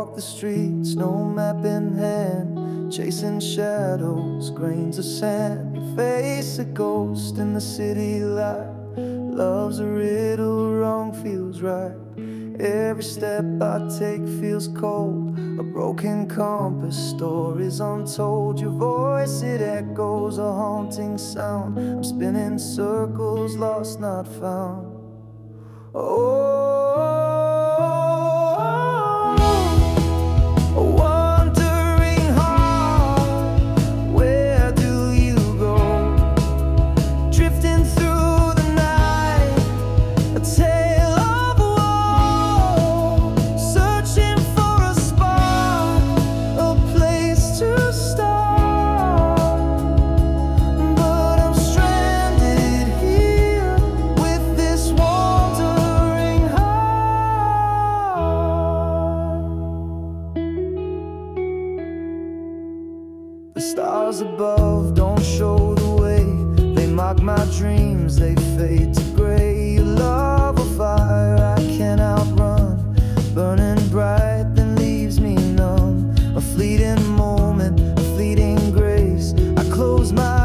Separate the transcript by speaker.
Speaker 1: walk the streets, no map in hand, chasing shadows, grains of sand. You face a ghost in the city light. Love's a riddle, wrong feels right. Every step I take feels cold, a broken compass, stories untold. Your voice, it echoes, a haunting sound. I'm spinning circles, lost, not found. Wandering heart, where do you go? Drifting through the night, a tale of woe, searching for a spark, a place to start. But I'm stranded here with this wandering heart. The stars above don't show the way. They mock my dreams, they fade to gray. Your love a fire I can't outrun, burning bright then leaves me numb. A fleeting moment, a fleeting grace. I close my